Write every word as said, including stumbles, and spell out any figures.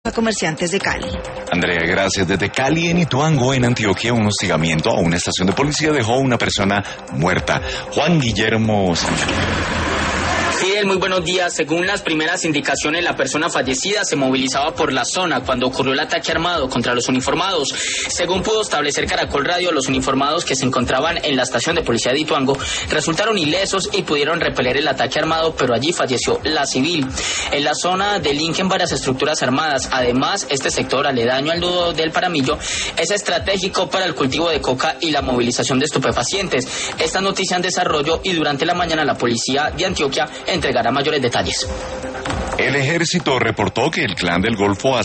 a comerciantes de Cali. Andrea, gracias. Desde Cali, en Ituango, en Antioquia, un hostigamiento a una estación de policía dejó a una persona muerta. Juan Guillermo Sancho. Fidel, muy buenos días. Según las primeras indicaciones, la persona fallecida se movilizaba por la zona cuando ocurrió el ataque armado contra los uniformados. Según pudo establecer Caracol Radio, los uniformados que se encontraban en la estación de policía de Ituango resultaron ilesos y pudieron repeler el ataque armado, pero allí falleció la civil. En la zona delinquen varias estructuras armadas. Además, este sector aledaño al nudo del Paramillo es estratégico para el cultivo de coca y la movilización de estupefacientes. Esta noticia en desarrollo y durante la mañana la policía de Antioquia entregará mayores detalles. El ejército reportó que el Clan del Golfo